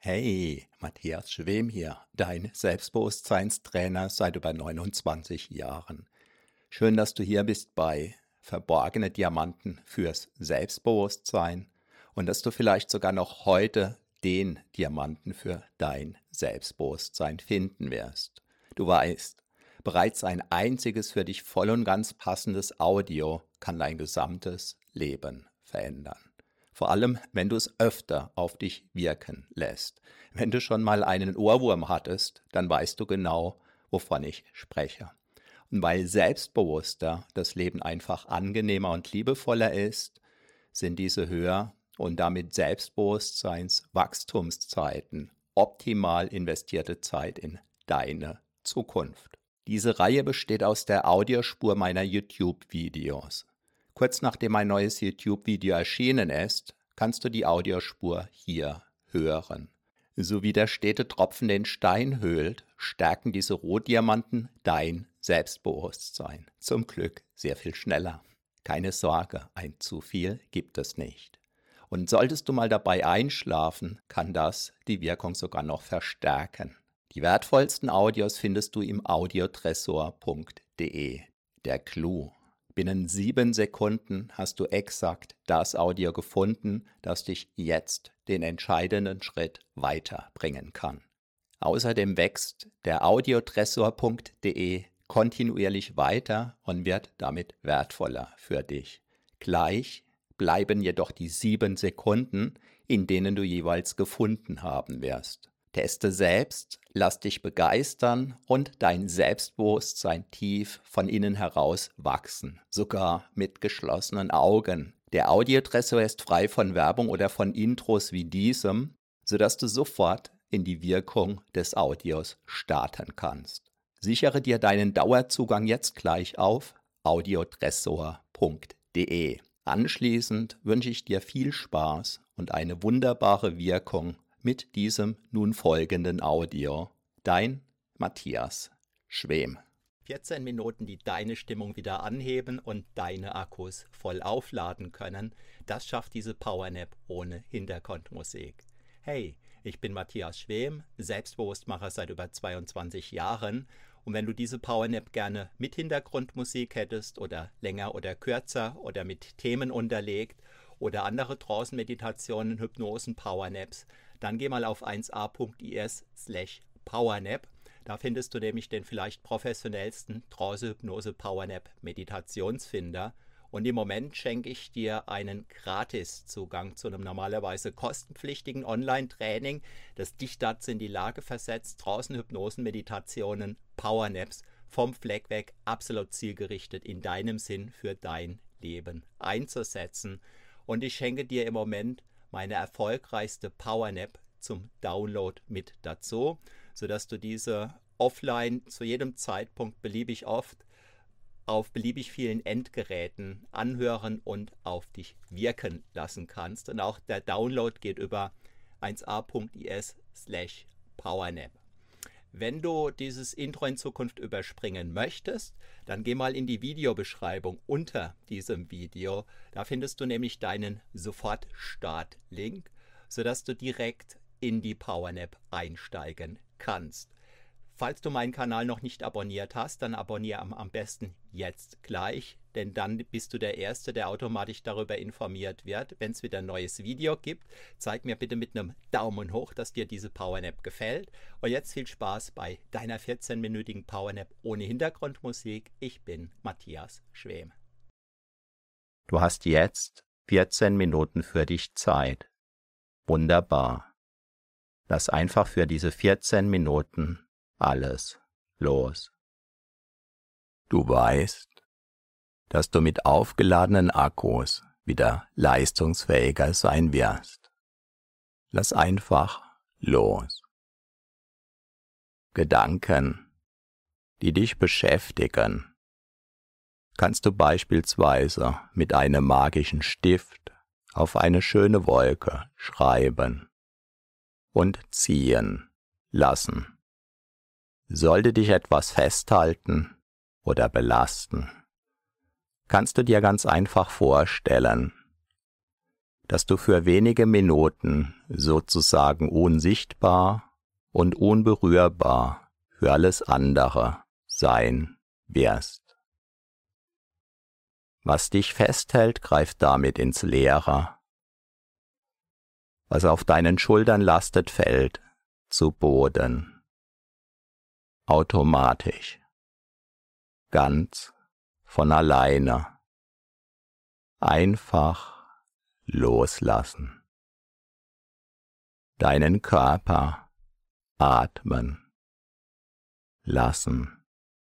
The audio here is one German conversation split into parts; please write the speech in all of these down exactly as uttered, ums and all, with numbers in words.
Hey, Matthias Schwem hier, dein Selbstbewusstseinstrainer seit über neunundzwanzig Jahren. Schön, dass du hier bist bei Verborgene Diamanten fürs Selbstbewusstsein und dass du vielleicht sogar noch heute den Diamanten für dein Selbstbewusstsein finden wirst. Du weißt, bereits ein einziges für dich voll und ganz passendes Audio kann dein gesamtes Leben verändern. Vor allem, wenn du es öfter auf dich wirken lässt. Wenn du schon mal einen Ohrwurm hattest, dann weißt du genau, wovon ich spreche. Und weil selbstbewusster das Leben einfach angenehmer und liebevoller ist, sind diese Hör- und damit Selbstbewusstseinswachstumszeiten optimal investierte Zeit in deine Zukunft. Diese Reihe besteht aus der Audiospur meiner YouTube-Videos. Kurz nachdem ein neues YouTube-Video erschienen ist, kannst du die Audiospur hier hören. So wie der stete Tropfen den Stein höhlt, stärken diese Rohdiamanten dein Selbstbewusstsein. Zum Glück sehr viel schneller. Keine Sorge, ein zu viel gibt es nicht. Und solltest du mal dabei einschlafen, kann das die Wirkung sogar noch verstärken. Die wertvollsten Audios findest du im audiotresor punkt de. Der Clou. Binnen sieben Sekunden hast du exakt das Audio gefunden, das dich jetzt den entscheidenden Schritt weiterbringen kann. Außerdem wächst der audiotresor punkt de kontinuierlich weiter und wird damit wertvoller für dich. Gleich bleiben jedoch die sieben Sekunden, in denen du jeweils gefunden haben wirst. Teste selbst, lass dich begeistern und dein Selbstbewusstsein tief von innen heraus wachsen, sogar mit geschlossenen Augen. Der Audiotresor ist frei von Werbung oder von Intros wie diesem, sodass du sofort in die Wirkung des Audios starten kannst. Sichere dir deinen Dauerzugang jetzt gleich auf audiotresor punkt de. Anschließend wünsche ich dir viel Spaß und eine wunderbare Wirkung mit diesem nun folgenden Audio. Dein Matthias Schwem. vierzehn Minuten, die deine Stimmung wieder anheben und deine Akkus voll aufladen können. Das schafft diese Powernap ohne Hintergrundmusik. Hey, ich bin Matthias Schwem, Selbstbewusstmacher seit über zweiundzwanzig Jahren. Und wenn du diese Powernap gerne mit Hintergrundmusik hättest oder länger oder kürzer oder mit Themen unterlegt oder andere Trance-Meditationen, Hypnosen, Powernaps, dann geh mal auf eins a punkt is slash powernap. Da findest du nämlich den vielleicht professionellsten Trance-Hypnose-Powernap-Meditationsfinder. Und im Moment schenke ich dir einen Gratiszugang zu einem normalerweise kostenpflichtigen Online-Training, das dich dazu in die Lage versetzt, Trance-Hypnosen, Meditationen, Powernaps vom Fleck weg absolut zielgerichtet in deinem Sinn für dein Leben einzusetzen. Und ich schenke dir im Moment meine erfolgreichste Powernap zum Download mit dazu, sodass du diese offline zu jedem Zeitpunkt beliebig oft auf beliebig vielen Endgeräten anhören und auf dich wirken lassen kannst. Und auch der Download geht über eins a punkt is slash powernap. Wenn du dieses Intro in Zukunft überspringen möchtest, dann geh mal in die Videobeschreibung unter diesem Video. Da findest du nämlich deinen Sofort-Start-Link, sodass du direkt in die Powernap einsteigen kannst. Falls du meinen Kanal noch nicht abonniert hast, dann abonniere am, am besten jetzt gleich, denn dann bist du der Erste, der automatisch darüber informiert wird, wenn es wieder ein neues Video gibt. Zeig mir bitte mit einem Daumen hoch, dass dir diese Powernap gefällt. Und jetzt viel Spaß bei deiner vierzehnminütigen Powernap ohne Hintergrundmusik. Ich bin Matthias Schwem. Du hast jetzt vierzehn Minuten für dich Zeit. Wunderbar. Lass einfach für diese vierzehn Minuten alles los. Du weißt, dass du mit aufgeladenen Akkus wieder leistungsfähiger sein wirst. Lass einfach los. Gedanken, die dich beschäftigen, kannst du beispielsweise mit einem magischen Stift auf eine schöne Wolke schreiben und ziehen lassen. Sollte dich etwas festhalten oder belasten, kannst du dir ganz einfach vorstellen, dass du für wenige Minuten sozusagen unsichtbar und unberührbar für alles andere sein wirst. Was dich festhält, greift damit ins Leere. Was auf deinen Schultern lastet, fällt zu Boden. Automatisch. Ganz von alleine. Einfach loslassen. Deinen Körper atmen lassen.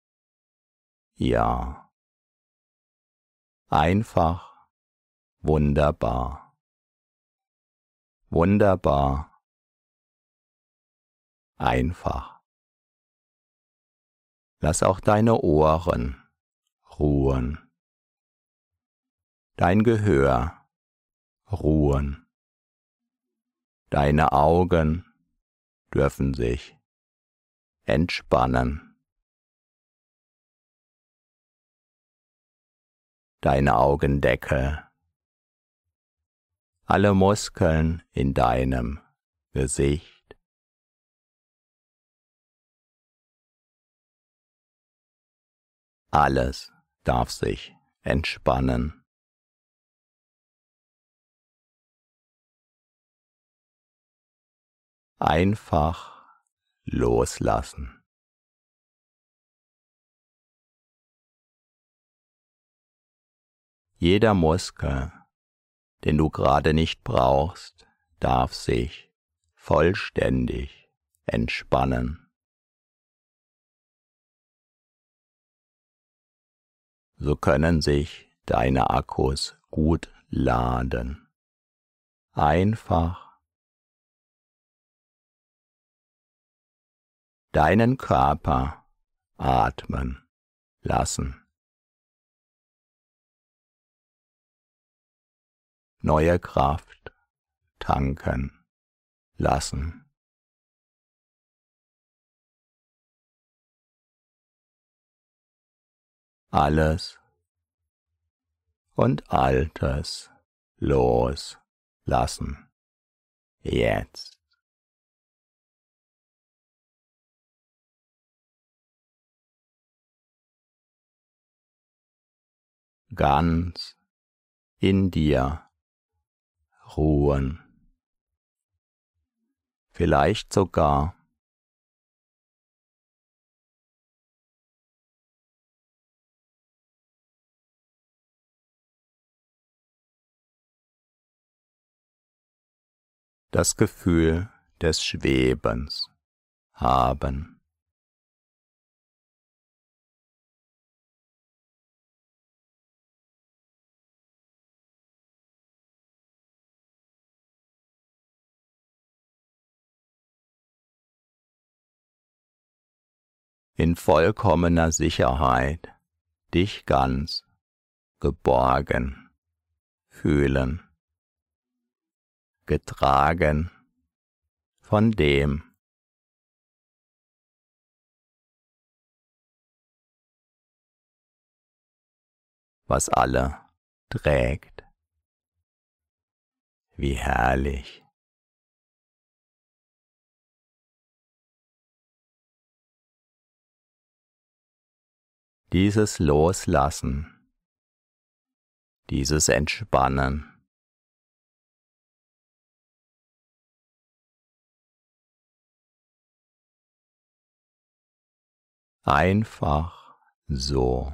Ja. Einfach wunderbar. Wunderbar. Einfach. Lass auch deine Ohren ruhen. Dein Gehör ruhen. Deine Augen dürfen sich entspannen. Deine Augendeckel. Alle Muskeln in deinem Gesicht. Alles darf sich entspannen. Einfach loslassen. Jeder Muskel, den du gerade nicht brauchst, darf sich vollständig entspannen. So können sich deine Akkus gut laden. Einfach deinen Körper atmen lassen. Neue Kraft tanken lassen. Alles und Altes loslassen. Jetzt. Ganz in dir ruhen. Vielleicht sogar das Gefühl des Schwebens haben. In vollkommener Sicherheit dich ganz geborgen fühlen, getragen von dem, was alle trägt. Wie herrlich. Dieses Loslassen, dieses Entspannen, einfach so,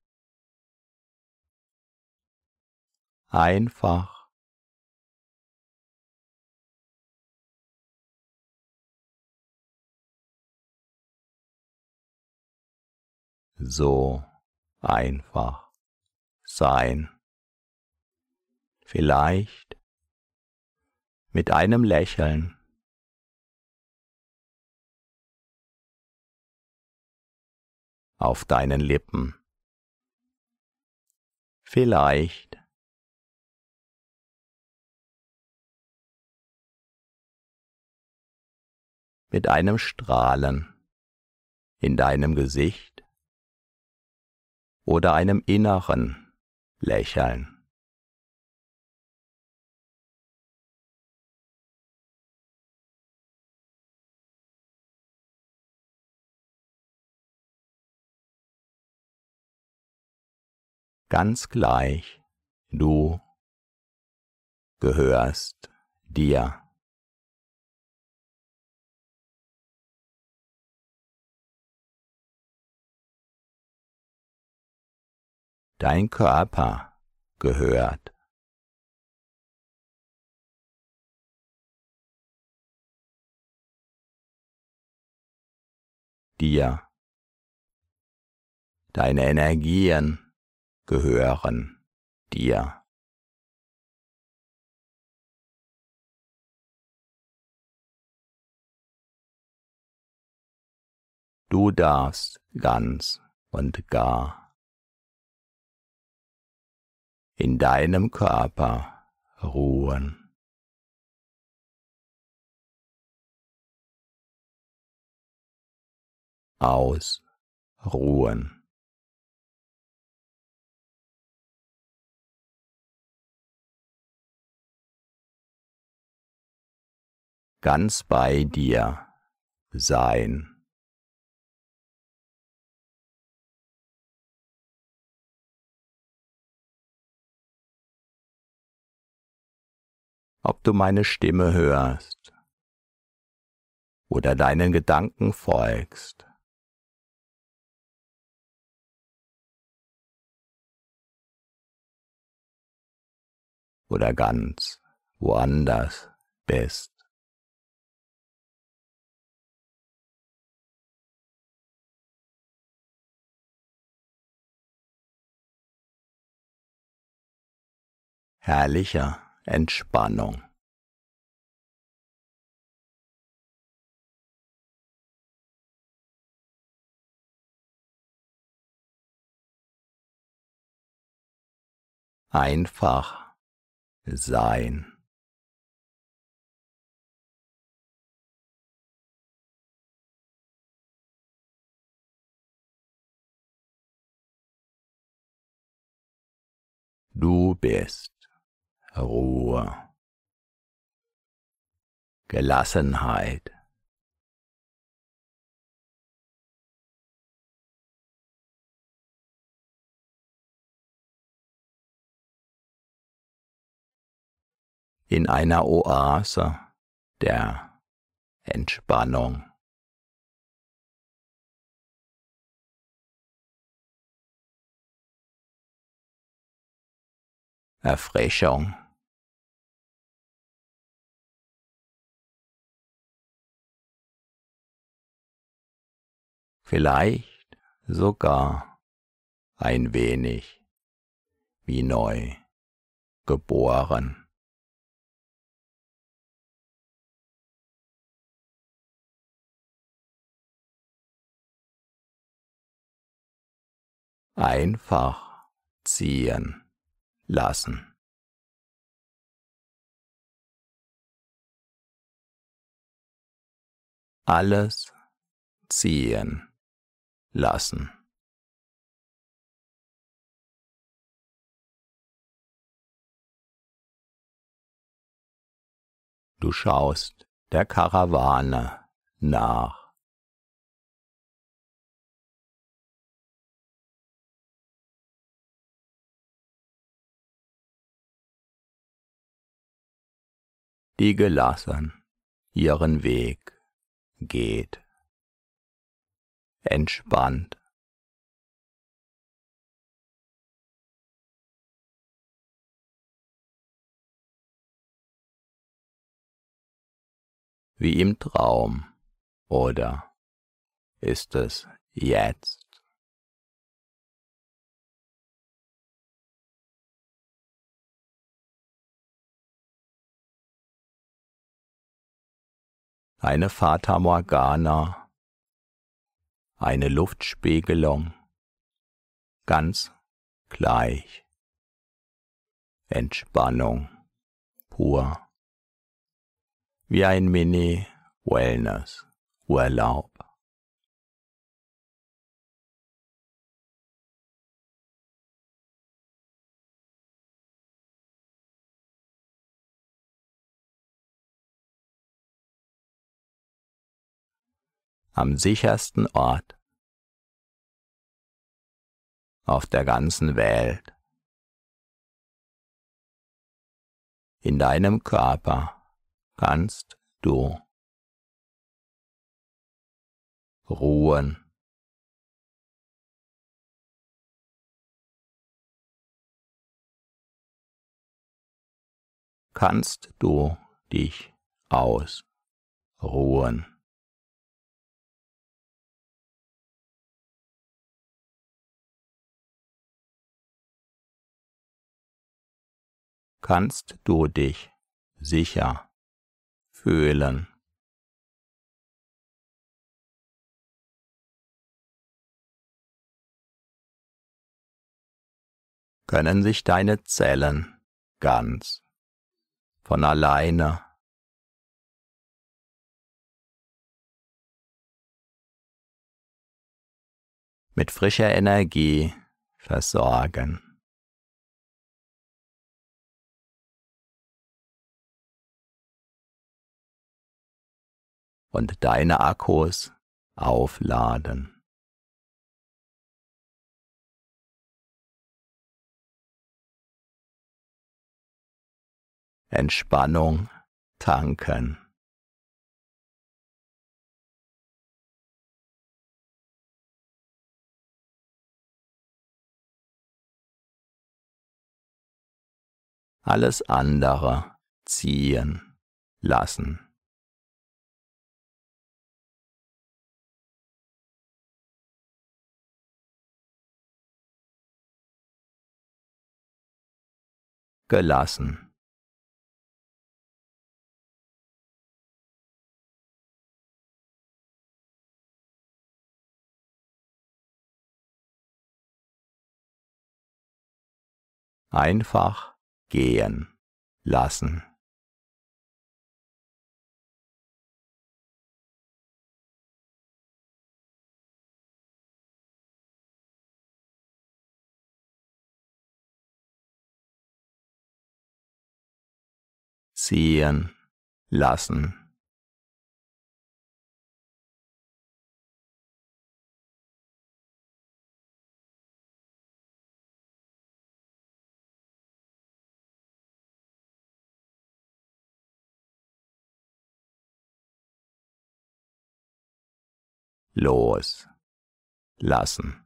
einfach so einfach sein. Vielleicht mit einem Lächeln. Auf deinen Lippen. Vielleicht mit einem Strahlen in deinem Gesicht oder einem inneren Lächeln. Ganz gleich, du gehörst dir. Dein Körper gehört dir. Deine Energien gehören dir. Du darfst ganz und gar in deinem Körper ruhen. Ausruhen. Ganz bei dir sein. Ob du meine Stimme hörst oder deinen Gedanken folgst, oder ganz woanders bist. Herrlicher Entspannung. Einfach sein. Du bist Ruhe, Gelassenheit. In einer Oase der Entspannung. Erfrischung. Vielleicht sogar ein wenig wie neu geboren. Einfach ziehen lassen. Alles ziehen lassen. Du schaust der Karawane nach. Die gelassen ihren Weg geht. Entspannt. Wie im Traum, oder ist es jetzt? Eine Fata Morgana, eine Luftspiegelung, ganz gleich. Entspannung pur. Wie ein Mini-Wellness-Urlaub. Am sichersten Ort auf der ganzen Welt. In deinem Körper kannst du ruhen. Kannst du dich ausruhen. Kannst du dich sicher fühlen. Können sich deine Zellen ganz von alleine mit frischer Energie versorgen. Und deine Akkus aufladen. Entspannung tanken. Alles andere ziehen lassen. Gelassen. Einfach gehen lassen. Ziehen lassen. Los lassen.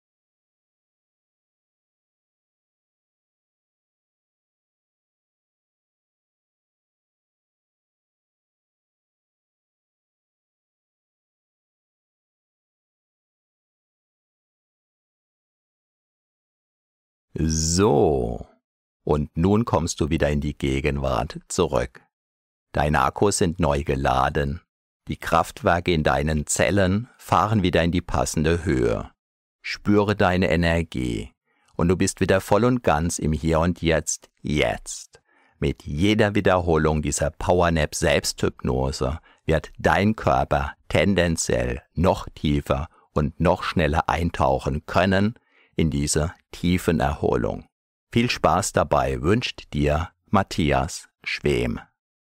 So, und nun kommst du wieder in die Gegenwart zurück. Deine Akkus sind neu geladen. Die Kraftwerke in deinen Zellen fahren wieder in die passende Höhe. Spüre deine Energie und du bist wieder voll und ganz im Hier und Jetzt, jetzt. Mit jeder Wiederholung dieser Powernap Selbsthypnose wird dein Körper tendenziell noch tiefer und noch schneller eintauchen können in diese tiefen Erholung. Viel Spaß dabei wünscht dir Matthias Schwem.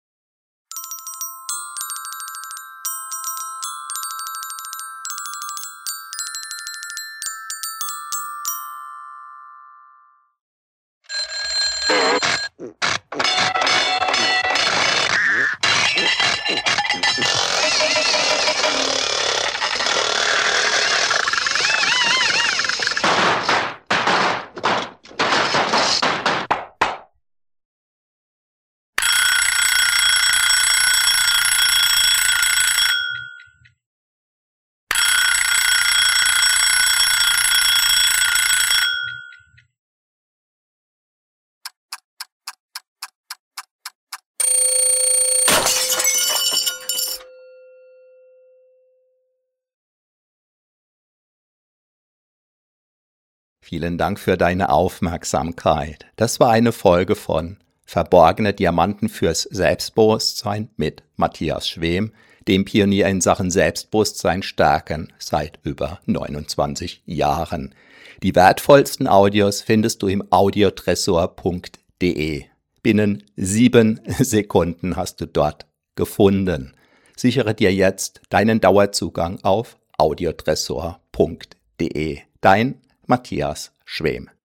Vielen Dank für deine Aufmerksamkeit. Das war eine Folge von Verborgene Diamanten fürs Selbstbewusstsein mit Matthias Schwem, dem Pionier in Sachen Selbstbewusstsein stärken seit über neunundzwanzig Jahren. Die wertvollsten Audios findest du im audiotresor punkt de. Binnen sieben Sekunden hast du dort gefunden. Sichere dir jetzt deinen Dauerzugang auf audiotresor punkt de. Dein Matthias Schwem.